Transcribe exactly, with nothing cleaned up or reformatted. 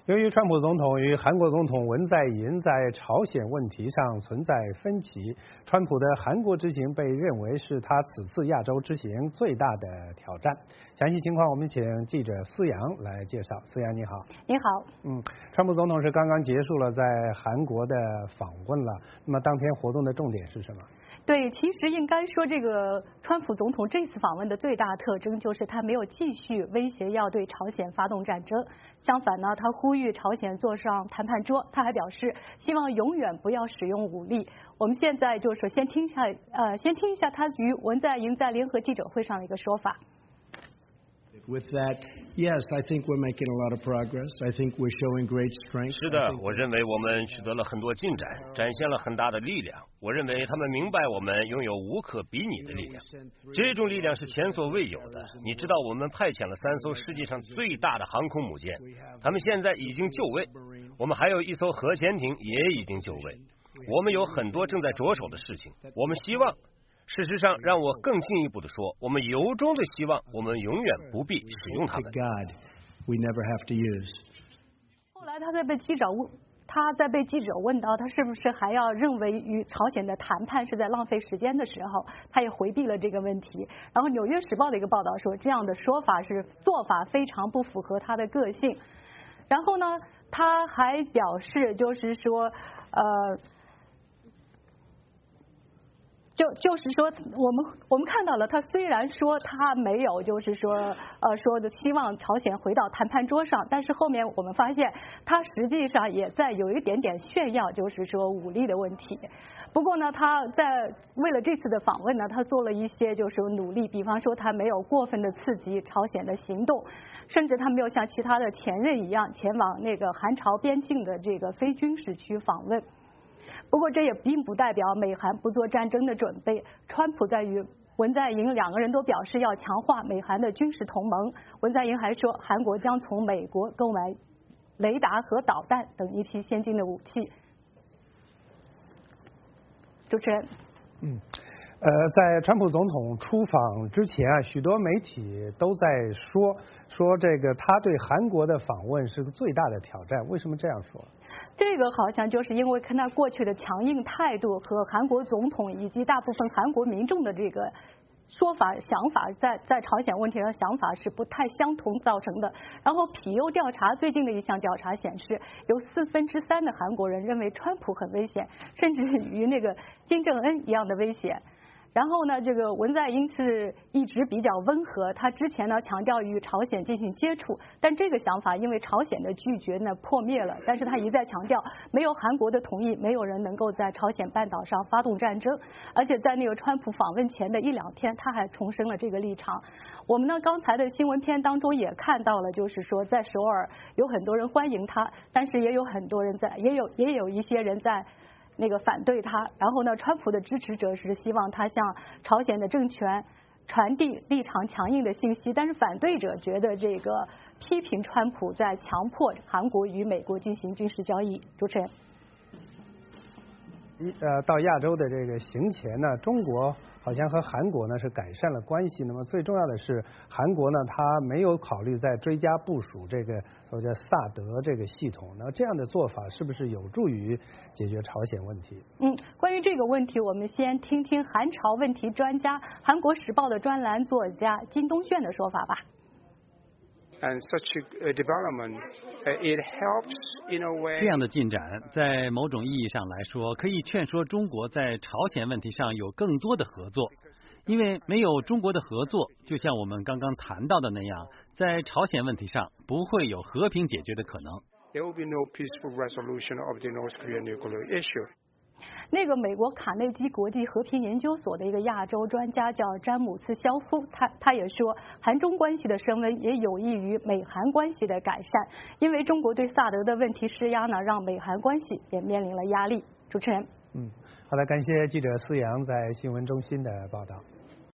由于川普总统与韩国总统文在寅在朝鲜问题上存在分歧，川普的韩国之行被认为是他此次亚洲之行最大的挑战。详细情况我们请记者思阳来介绍。思阳你好。 你好。 嗯，川普总统是刚刚结束了在韩国的访问了，那么当天活动的重点是什么？ 对，其实应该说，这个川普总统这次访问的最大特征就是他没有继续威胁要对朝鲜发动战争，相反呢，他呼吁朝鲜坐上谈判桌。他还表示希望永远不要使用武力。我们现在就是说先听一下，呃，先听一下他与文在寅在联合记者会上的一个说法。 With that, yes, I think we're making a lot of progress. I think we're showing great strength. 是的，我认为我们取得了很多进展，展现了很大的力量。我认为他们明白我们拥有无可比拟的力量，这种力量是前所未有的。你知道，我们派遣了三艘世界上最大的航空母舰，他们现在已经就位。我们还有一艘核潜艇也已经就位。我们有很多正在着手的事情，我们希望。事实上，让我更进一步的说，我们由衷的希望我们永远不必使用它们。 后来他在被记者问，他在被记者问到他是不是还要认为与朝鲜的谈判是在浪费时间的时候，他也回避了这个问题。然后《纽约时报》的一个报道说，这样的说法是做法非常不符合他的个性。然后呢，他还表示就是说，呃。就就是说，我们我们看到了，他虽然说他没有就是说呃说的希望朝鲜回到谈判桌上，但是后面我们发现他实际上也在有一点点炫耀，就是说武力的问题。不过呢，他在为了这次的访问呢，他做了一些就是努力，比方说他没有过分的刺激朝鲜的行动，甚至他没有像其他的前任一样前往那个韩朝边境的这个非军事区访问。不过这也并不代表美韩不做战争的准备。川普在与文在寅两个人都表示要强化美韩的军事同盟。文在寅还说，韩国将从美国购买雷达和导弹等一批先进的武器。主持人。 嗯。呃，在川普总统出访之前啊，许多媒体都在说说这个他对韩国的访问是个最大的挑战。为什么这样说？ 这个好像就是因为跟他过去的强硬态度和韩国总统以及大部分韩国民众的这个说法想法在在朝鲜问题上想法是不太相同造成的。然后皮尤调查最近的一项调查显示，有四分之三的韩国人认为川普很危险，甚至与那个金正恩一样的危险。然后呢，这个文在寅是一直比较温和，他之前呢强调与朝鲜进行接触，但这个想法因为朝鲜的拒绝呢破灭了。但是他一再强调，没有韩国的同意，没有人能够在朝鲜半岛上发动战争。而且在那个川普访问前的一两天，他还重申了这个立场。我们呢刚才的新闻片当中也看到了，就是说在首尔有很多人欢迎他，但是也有很多人在，也有也有一些人在。那个反对他，然后呢，川普的支持者是希望他向朝鲜的政权传递立场强硬的信息，但是反对者觉得这个批评川普在强迫韩国与美国进行军事交易。主持人， 一呃，到亚洲的这个行前呢，中国好像和韩国呢是改善了关系。那么最重要的是，韩国呢他没有考虑在追加部署这个所谓的萨德这个系统。那这样的做法是不是有助于解决朝鲜问题？ 嗯，关于这个问题，我们先听听韩朝问题专家、韩国时报的专栏作家金东炫的说法吧。 And such a development, it helps in a way. 这样的进展，在某种意义上来说，可以劝说中国在朝鲜问题上有更多的合作。因为没有中国的合作，就像我们刚刚谈到的那样，在朝鲜问题上不会有和平解决的可能。 There will be no peaceful resolution of the North Korean nuclear issue. 那个美国卡内基国际和平研究所的一个亚洲专家叫詹姆斯·肖夫，他他也说，韩中关系的升温也有益于美韩关系的改善，因为中国对萨德的问题施压呢，让美韩关系也面临了压力。主持人， 嗯，好的，感谢记者思阳在新闻中心的报道。